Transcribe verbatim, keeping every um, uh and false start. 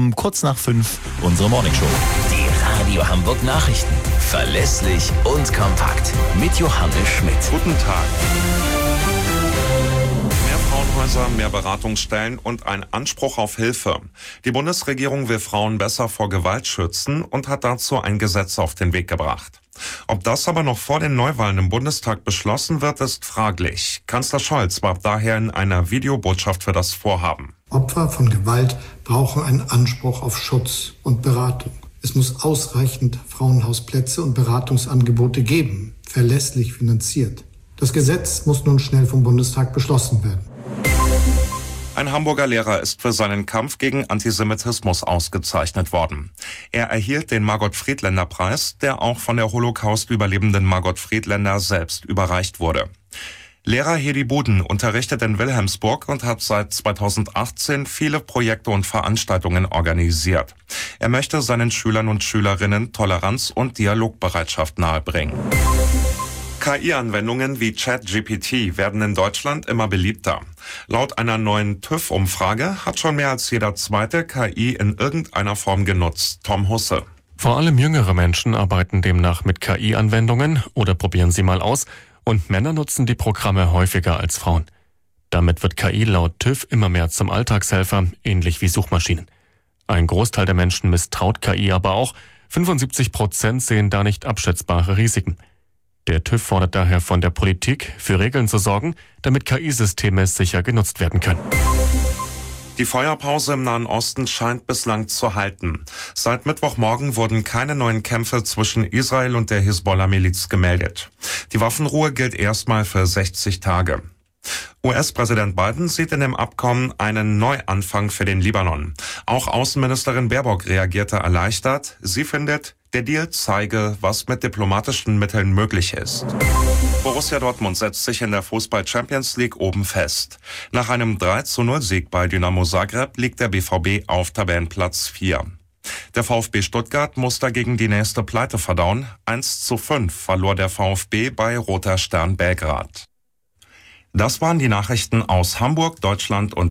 um kurz nach fünf unsere Morningshow. Die Radio Hamburg Nachrichten. Verlässlich und kompakt. Mit Johannes Schmidt. Guten Tag. Mehr Frauenhäuser, mehr Beratungsstellen und ein Anspruch auf Hilfe. Die Bundesregierung will Frauen besser vor Gewalt schützen und hat dazu ein Gesetz auf den Weg gebracht. Ob das aber noch vor den Neuwahlen im Bundestag beschlossen wird, ist fraglich. Kanzler Scholz warb daher in einer Videobotschaft für das Vorhaben. Opfer von Gewalt brauchen einen Anspruch auf Schutz und Beratung. Es muss ausreichend Frauenhausplätze und Beratungsangebote geben, verlässlich finanziert. Das Gesetz muss nun schnell vom Bundestag beschlossen werden. Ein Hamburger Lehrer ist für seinen Kampf gegen Antisemitismus ausgezeichnet worden. Er erhielt den Margot-Friedländer-Preis, der auch von der Holocaust-Überlebenden Margot Friedländer selbst überreicht wurde. Lehrer Hedi Buden unterrichtet in Wilhelmsburg und hat seit zweitausendachtzehn viele Projekte und Veranstaltungen organisiert. Er möchte seinen Schülern und Schülerinnen Toleranz und Dialogbereitschaft nahebringen. K I-Anwendungen wie ChatGPT werden in Deutschland immer beliebter. Laut einer neuen TÜV-Umfrage hat schon mehr als jeder zweite K I in irgendeiner Form genutzt. Tom Husse. Vor allem jüngere Menschen arbeiten demnach mit K I-Anwendungen oder probieren sie mal aus, und Männer nutzen die Programme häufiger als Frauen. Damit wird K I laut TÜV immer mehr zum Alltagshelfer, ähnlich wie Suchmaschinen. Ein Großteil der Menschen misstraut K I aber auch. fünfundsiebzig Prozent sehen da nicht abschätzbare Risiken. Der TÜV fordert daher von der Politik, für Regeln zu sorgen, damit K I-Systeme sicher genutzt werden können. Die Feuerpause im Nahen Osten scheint bislang zu halten. Seit Mittwochmorgen wurden keine neuen Kämpfe zwischen Israel und der Hisbollah-Miliz gemeldet. Die Waffenruhe gilt erstmal für sechzig Tage. U S-Präsident Biden sieht in dem Abkommen einen Neuanfang für den Libanon. Auch Außenministerin Baerbock reagierte erleichtert. Sie findet, der Deal zeige, was mit diplomatischen Mitteln möglich ist. Borussia Dortmund setzt sich in der Fußball-Champions League oben fest. Nach einem drei zu null Sieg bei Dynamo Zagreb liegt der B V B auf Tabellenplatz vier. Der VfB Stuttgart muss dagegen die nächste Pleite verdauen. eins zu fünf verlor der VfB bei Roter Stern Belgrad. Das waren die Nachrichten aus Hamburg, Deutschland und